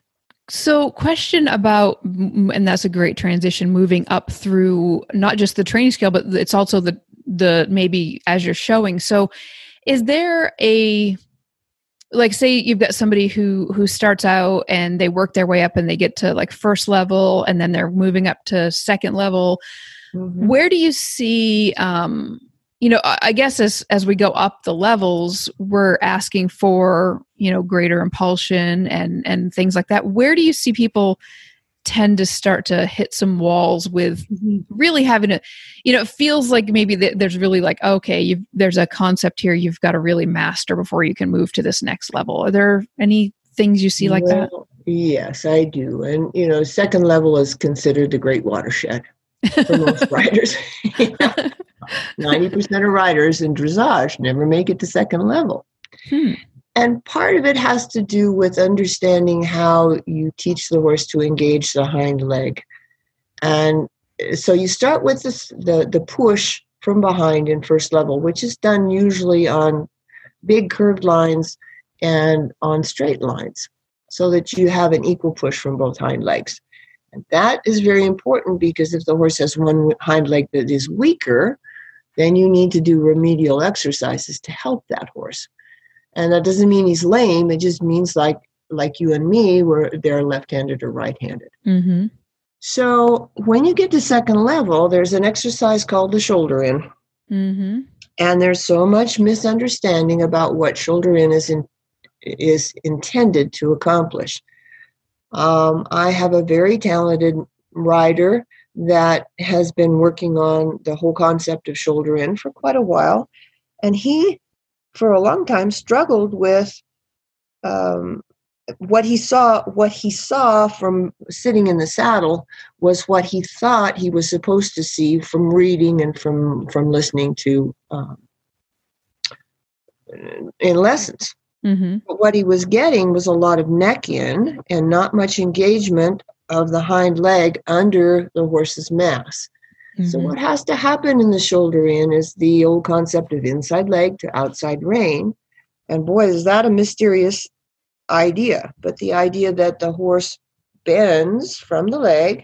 So question about, and that's a great transition, moving up through not just the training scale, but it's also the, the maybe as you're showing. So is there a, like say you've got somebody who, who starts out and they work their way up and they get to like first level and then they're moving up to second level. Mm-hmm. Where do you see, um, you know, I guess as, as we go up the levels, we're asking for, you know, greater impulsion and, and things like that. Where do you see people tend to start to hit some walls with really having a, you know, it feels like maybe th- there's really like, okay, you've, there's a concept here you've got to really master before you can move to this next level. Are there any things you see like well, that? Yes, I do. And, you know, second level is considered the great watershed for most riders. ninety percent of riders in dressage never make it to second level. Hmm. And part of it has to do with understanding how you teach the horse to engage the hind leg. And so you start with this, the, the push from behind in first level, which is done usually on big curved lines and on straight lines, so that you have an equal push from both hind legs. And that is very important, because if the horse has one hind leg that is weaker, then you need to do remedial exercises to help that horse. And that doesn't mean he's lame. It just means like like you and me, where they're left-handed or right-handed. Mm-hmm. So when you get to second level, there's an exercise called the shoulder in. Mm-hmm. And there's so much misunderstanding about what shoulder in is in, is intended to accomplish. Um, I have a very talented rider that has been working on the whole concept of shoulder in for quite a while. And he, for a long time, struggled with um, what he saw. What he saw from sitting in the saddle was what he thought he was supposed to see from reading and from, from listening to um, in lessons. Mm-hmm. But what he was getting was a lot of neck in and not much engagement of the hind leg under the horse's mass. Mm-hmm. So what has to happen in the shoulder in is the old concept of inside leg to outside rein. And boy, is that a mysterious idea. But the idea that the horse bends from the leg,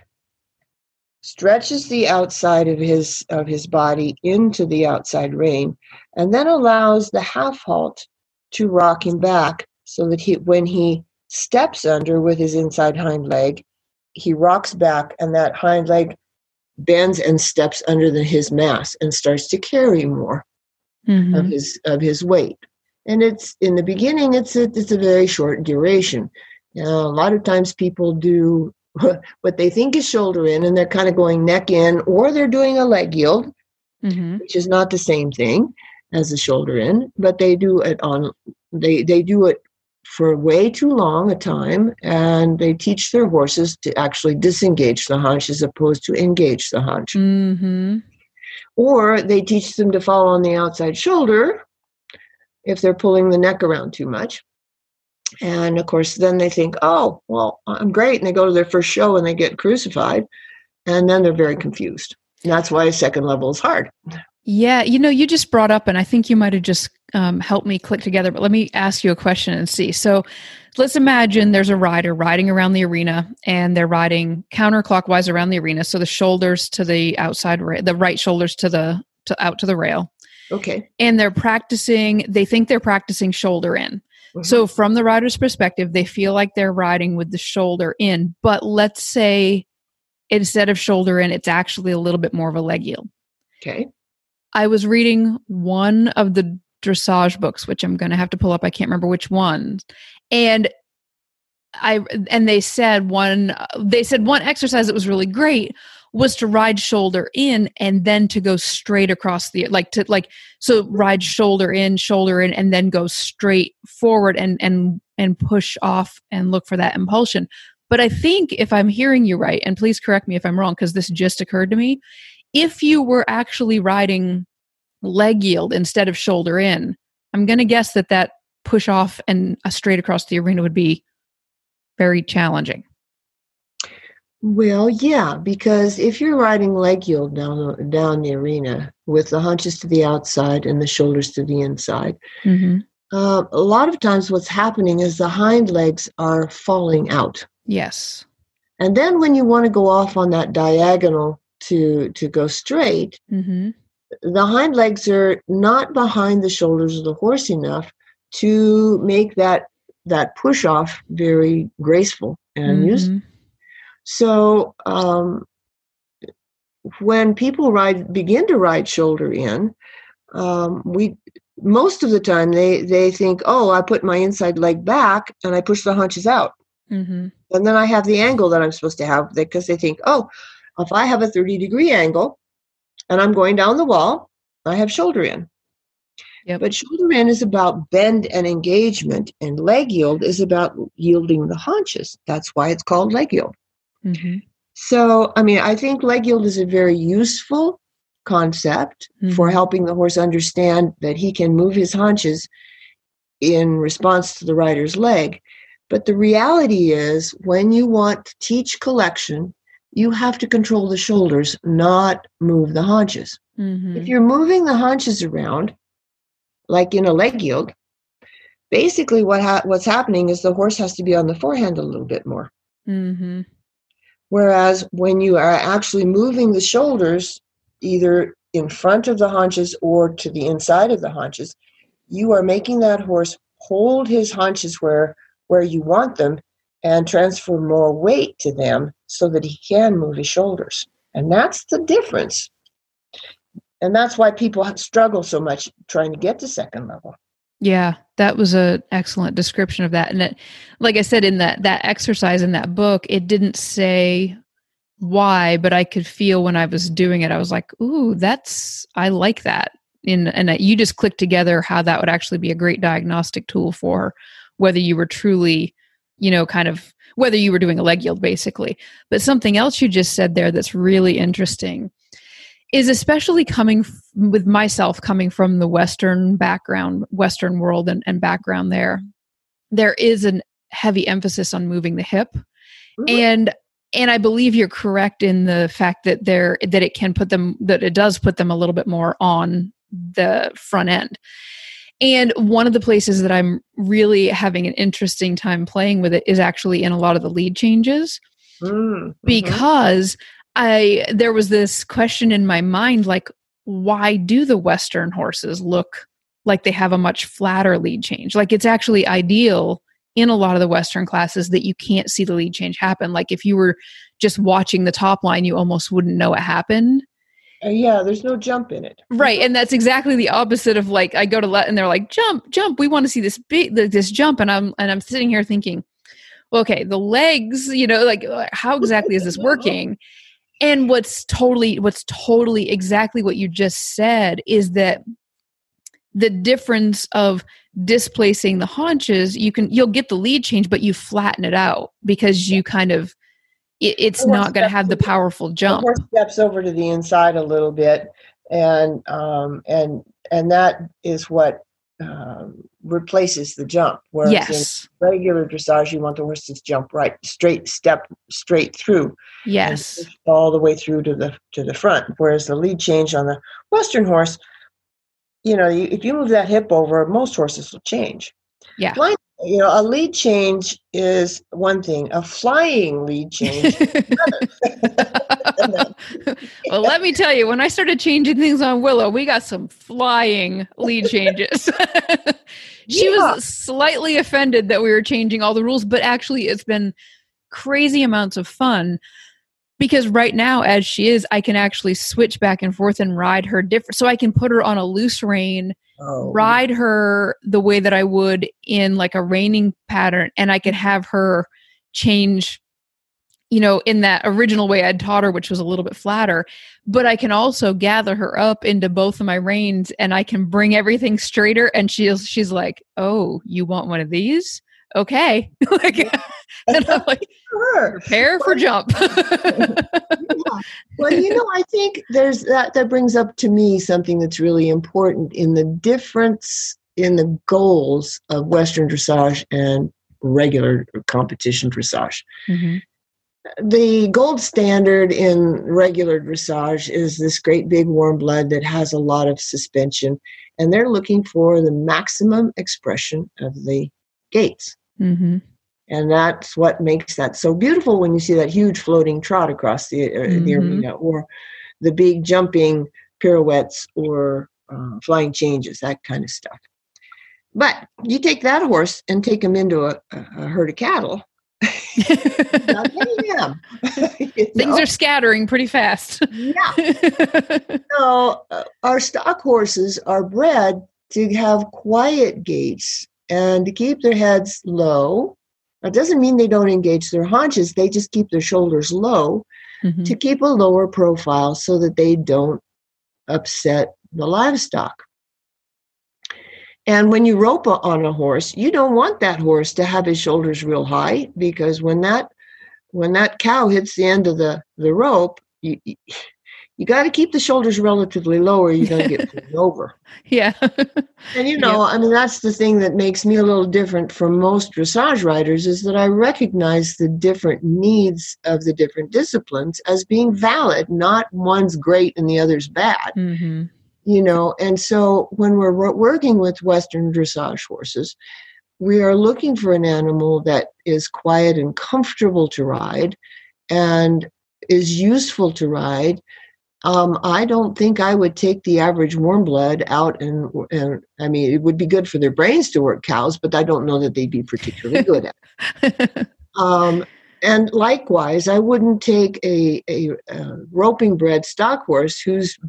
stretches the outside of his of his body into the outside rein, and then allows the half halt to rock him back so that he, when he steps under with his inside hind leg, he rocks back and that hind leg bends and steps under the, his mass and starts to carry more mm-hmm. of his of his weight. And it's in the beginning, it's a, it's a very short duration. Now, a lot of times people do what they think is shoulder in, and they're kind of going neck in, or they're doing a leg yield, mm-hmm. which is not the same thing as a shoulder in, but they do it on they they do it for way too long a time, and they teach their horses to actually disengage the haunch as opposed to engage the haunch. Mm-hmm. Or they teach them to fall on the outside shoulder if they're pulling the neck around too much. And of course, then they think, oh, well, I'm great. And they go to their first show and they get crucified. And then they're very confused. And that's why a second level is hard. Yeah, you know, you just brought up, and I think you might have just um, helped me click together, but let me ask you a question and see. So let's imagine there's a rider riding around the arena, and they're riding counterclockwise around the arena. So the shoulders to the outside, ra- the right shoulders to the to out to the rail. Okay. And they're practicing, they think they're practicing shoulder in. Mm-hmm. So from the rider's perspective, they feel like they're riding with the shoulder in. But let's say instead of shoulder in, it's actually a little bit more of a leg yield. Okay. I was reading one of the dressage books, which I'm going to have to pull up. I can't remember which one. And I and they said one they said one exercise that was really great was to ride shoulder in and then to go straight across the like to like so ride shoulder in, shoulder in, and then go straight forward and and and push off and look for that impulsion. But I think if I'm hearing you right, and please correct me if I'm wrong, because this just occurred to me, if you were actually riding leg yield instead of shoulder in, I'm going to guess that that push off and a straight across the arena would be very challenging. Well, yeah, because if you're riding leg yield down, down the arena with the haunches to the outside and the shoulders to the inside, mm-hmm. uh, a lot of times what's happening is the hind legs are falling out. Yes. And then when you want to go off on that diagonal to to go straight, mm-hmm. the hind legs are not behind the shoulders of the horse enough to make that that push off very graceful and mm-hmm. useful. So um, when people ride begin to ride shoulder in, um, we most of the time they they think, oh, I put my inside leg back and I push the haunches out, mm-hmm. and then I have the angle that I'm supposed to have, because they think, oh, if I have a thirty degree angle and I'm going down the wall, I have shoulder in. Yep. But shoulder in is about bend and engagement, and leg yield is about yielding the haunches. That's why it's called leg yield. Mm-hmm. So, I mean, I think leg yield is a very useful concept mm-hmm. for helping the horse understand that he can move his haunches in response to the rider's leg. But the reality is, when you want to teach collection, you have to control the shoulders, not move the haunches. Mm-hmm. If you're moving the haunches around, like in a leg yield, basically what ha- what's happening is the horse has to be on the forehand a little bit more. Mm-hmm. Whereas when you are actually moving the shoulders, either in front of the haunches or to the inside of the haunches, you are making that horse hold his haunches where, where you want them and transfer more weight to them so that he can move his shoulders. And that's the difference. and that's why people struggle so much trying to get to second level. Yeah, that was an excellent description of that. And it, like I said, in that, that exercise in that book, it didn't say why, but I could feel when I was doing it, I was like, ooh, that's, I like that. In, and that you just clicked together how that would actually be a great diagnostic tool for whether you were truly, you know, kind of, whether you were doing a leg yield basically. But something else you just said there that's really interesting is, especially coming f- with myself coming from the Western background, Western world and, and background there, there is a heavy emphasis on moving the hip. Mm-hmm. And, and I believe you're correct in the fact that there, that it can put them, that it does put them a little bit more on the front end. And one of the places that I'm really having an interesting time playing with it is actually in a lot of the lead changes, mm-hmm. because I, there was this question in my mind, like, why do the Western horses look like they have a much flatter lead change? Like, it's actually ideal in a lot of the Western classes that you can't see the lead change happen. Like, if you were just watching the top line, you almost wouldn't know it happened. Uh, yeah, there's no jump in it. Right. And that's exactly the opposite of, like, I go to let, and they're like, jump, jump. We want to see this big, this jump. And I'm, and I'm sitting here thinking, well, okay, the legs, you know, like, how exactly is this working? And what's totally, what's totally exactly what you just said is that the difference of displacing the haunches, you can, you'll get the lead change, but you flatten it out because you kind of, it, it's not going to have the powerful jump. The horse steps over to the inside a little bit, and um, and and that is what um, replaces the jump. Whereas yes. in regular dressage, you want the horse to jump right, straight, step straight through. Yes, all the way through to the to the front. Whereas the lead change on the Western horse, you know, you, if you move that hip over, most horses will change. Yeah. Flying, you know, a lead change is one thing. A flying lead change is another. Well, let me tell you, when I started changing things on Willow, we got some flying lead changes. She yeah. was slightly offended that we were changing all the rules, but actually it's been crazy amounts of fun. Because right now, as she is, I can actually switch back and forth and ride her different. So I can put her on a loose rein, oh. ride her the way that I would in like a reining pattern. And I can have her change, you know, in that original way I'd taught her, which was a little bit flatter. But I can also gather her up into both of my reins, and I can bring everything straighter. And she's, she's like, oh, you want one of these? Okay. Like, and I'm like, sure. Prepare for well, jump. Yeah. Well, you know, I think there's that, that brings up to me something that's really important in the difference in the goals of Western dressage and regular competition dressage. Mm-hmm. The gold standard in regular dressage is this great big warm blood that has a lot of suspension, and they're looking for the maximum expression of the gaits. Mm-hmm. And that's what makes that so beautiful when you see that huge floating trot across the, uh, mm-hmm. the arena, or the big jumping pirouettes, or uh, flying changes, that kind of stuff. But you take that horse and take him into a, a herd of cattle. Not getting them. Things know? Are scattering pretty fast. Yeah. So uh, our stock horses are bred to have quiet gaits and to keep their heads low. That doesn't mean they don't engage their haunches. They just keep their shoulders low mm-hmm. to keep a lower profile so that they don't upset the livestock. And when you rope on a horse, you don't want that horse to have his shoulders real high, because when that when that cow hits the end of the, the rope, you you got to keep the shoulders relatively low, or you're going to get pulled over. Yeah. And, you know, yeah. I mean, that's the thing that makes me a little different from most dressage riders, is that I recognize the different needs of the different disciplines as being valid, not one's great and the other's bad. Mm-hmm. You know, and so when we're working with Western dressage horses, we are looking for an animal that is quiet and comfortable to ride and is useful to ride. Um, I don't think I would take the average warm blood out, and, and I mean, it would be good for their brains to work cows, but I don't know that they'd be particularly good at it. Um, and likewise, I wouldn't take a, a, a roping bred stock horse who's built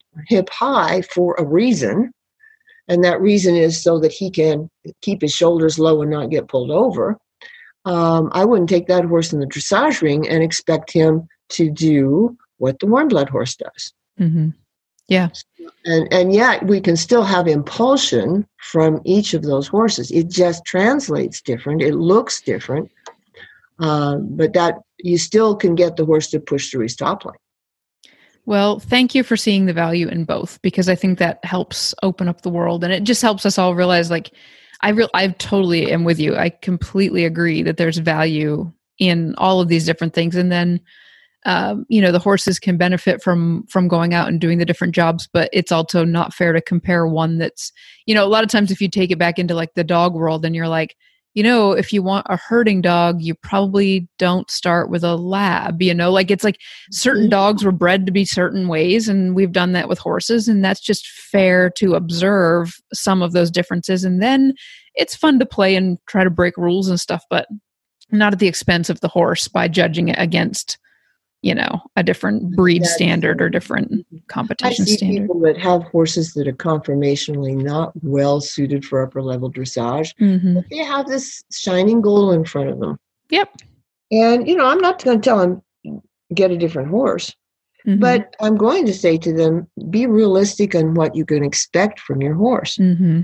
hip high for a reason. And that reason is so that he can keep his shoulders low and not get pulled over. Um, I wouldn't take that horse in the dressage ring and expect him to do what the warm blood horse does. Mm-hmm. Yeah. And and yet we can still have impulsion from each of those horses. It just translates different. It looks different. Uh, but that you still can get the horse to push through his top line. Well, thank you for seeing the value in both, because I think that helps open up the world, and it just helps us all realize, like, I re- I totally am with you. I completely agree that there's value in all of these different things. And then, um, you know, the horses can benefit from, from going out and doing the different jobs, but it's also not fair to compare one that's, you know, a lot of times if you take it back into like the dog world and you're like, you know, if you want a herding dog, you probably don't start with a lab, you know, like it's like certain dogs were bred to be certain ways, and we've done that with horses, and that's just fair to observe some of those differences. And then it's fun to play and try to break rules and stuff, but not at the expense of the horse by judging it against, you know, a different breed That's standard or different competition I see standard. People that have horses that are conformationally not well suited for upper level dressage, mm-hmm. but they have this shining goal in front of them. Yep. And, you know, I'm not going to tell them, get a different horse, mm-hmm. but I'm going to say to them, be realistic on what you can expect from your horse. Mm-hmm.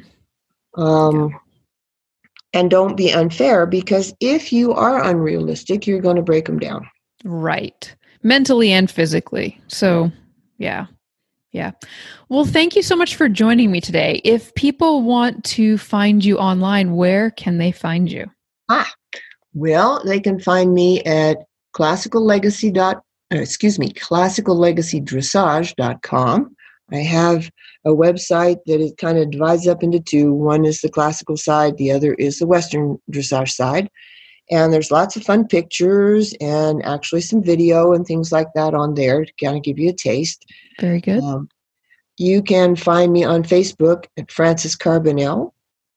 Um, yeah. And don't be unfair, because if you are unrealistic, you're going to break them down. Right. Mentally and physically. So, yeah. Yeah. Well, thank you so much for joining me today. If people want to find you online, where can they find you? Ah, well, they can find me at classical legacy dot, uh, excuse me, classical legacy dressage dot com. I have a website that it kind of divides up into two. One is the classical side, the other is the Western dressage side. And there's lots of fun pictures and actually some video and things like that on there to kind of give you a taste. Very good. Um, you can find me on Facebook at Frances Carbonell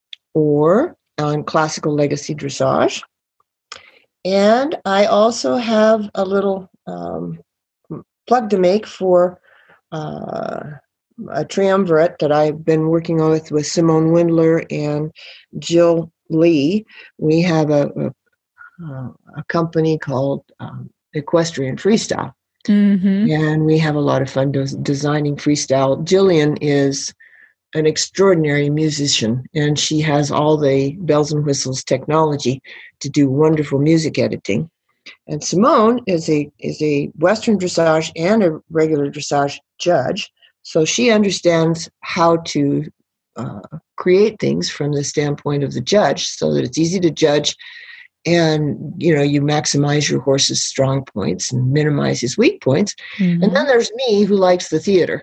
or on Classical Legacy Dressage. And I also have a little um, plug to make for uh, a triumvirate that I've been working on with, with Simone Windler and Jill Lee. We have a, a Uh, a company called um, Equestrian Freestyle. Mm-hmm. And we have a lot of fun des- designing freestyle. Jillian is an extraordinary musician, and she has all the bells and whistles technology to do wonderful music editing. And Simone is a is a Western dressage and a regular dressage judge, so she understands how to uh, create things from the standpoint of the judge so that it's easy to judge. And, you know, you maximize your horse's strong points and minimize his weak points. Mm-hmm. And then there's me, who likes the theater.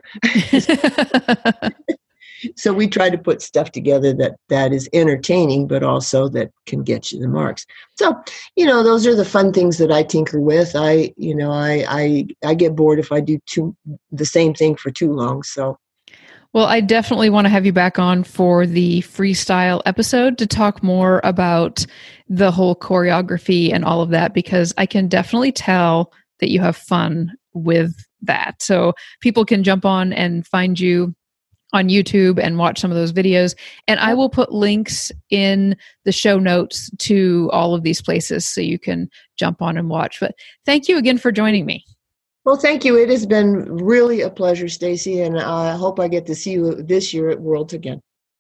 So we try to put stuff together that, that is entertaining, but also that can get you the marks. So, you know, those are the fun things that I tinker with. I, you know, I, I, I get bored if I do too, the same thing for too long. So. Well, I definitely want to have you back on for the freestyle episode to talk more about the whole choreography and all of that, because I can definitely tell that you have fun with that. So people can jump on and find you on YouTube and watch some of those videos. And I will put links in the show notes to all of these places so you can jump on and watch. But thank you again for joining me. Well, thank you. It has been really a pleasure, Stacy, and I hope I get to see you this year at Worlds again.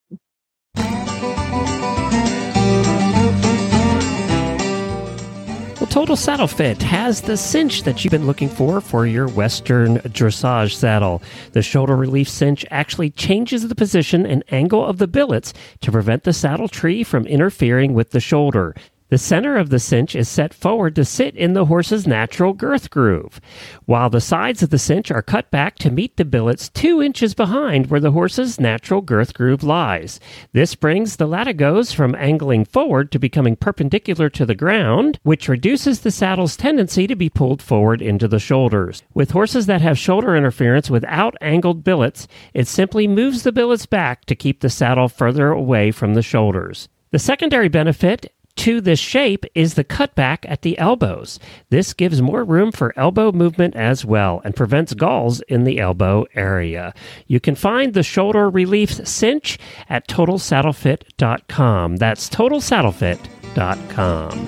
Well, Total Saddle Fit has the cinch that you've been looking for for your Western dressage saddle. The shoulder relief cinch actually changes the position and angle of the billets to prevent the saddle tree from interfering with the shoulder. The center of the cinch is set forward to sit in the horse's natural girth groove, while the sides of the cinch are cut back to meet the billets two inches behind where the horse's natural girth groove lies. This brings the latigos from angling forward to becoming perpendicular to the ground, which reduces the saddle's tendency to be pulled forward into the shoulders. With horses that have shoulder interference without angled billets, it simply moves the billets back to keep the saddle further away from the shoulders. The secondary benefit to this shape is the cutback at the elbows. This gives more room for elbow movement as well and prevents galls in the elbow area. You can find the shoulder relief cinch at total saddle fit dot com. That's total saddle fit dot com.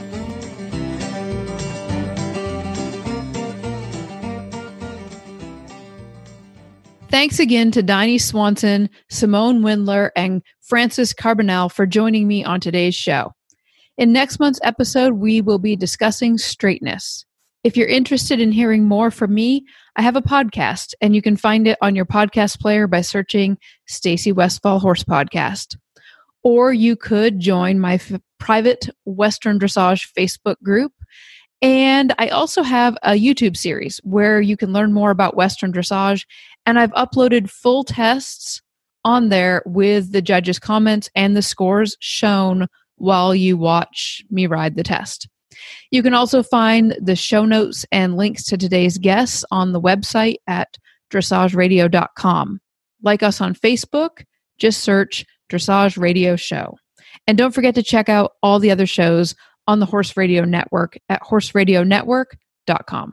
Thanks again to Diney Swanson, Simone Windler, and Frances Carbonell for joining me on today's show. In next month's episode, we will be discussing straightness. If you're interested in hearing more from me, I have a podcast, and you can find it on your podcast player by searching Stacy Westfall Horse Podcast. Or you could join my f- private Western Dressage Facebook group. And I also have a YouTube series where you can learn more about Western Dressage, and I've uploaded full tests on there with the judges' comments and the scores shown while you watch me ride the test. You can also find the show notes and links to today's guests on the website at dressage radio dot com. Like us on Facebook, just search Dressage Radio Show. And don't forget to check out all the other shows on the Horse Radio Network at horse radio network dot com.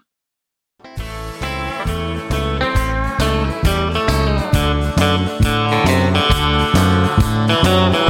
Thank you.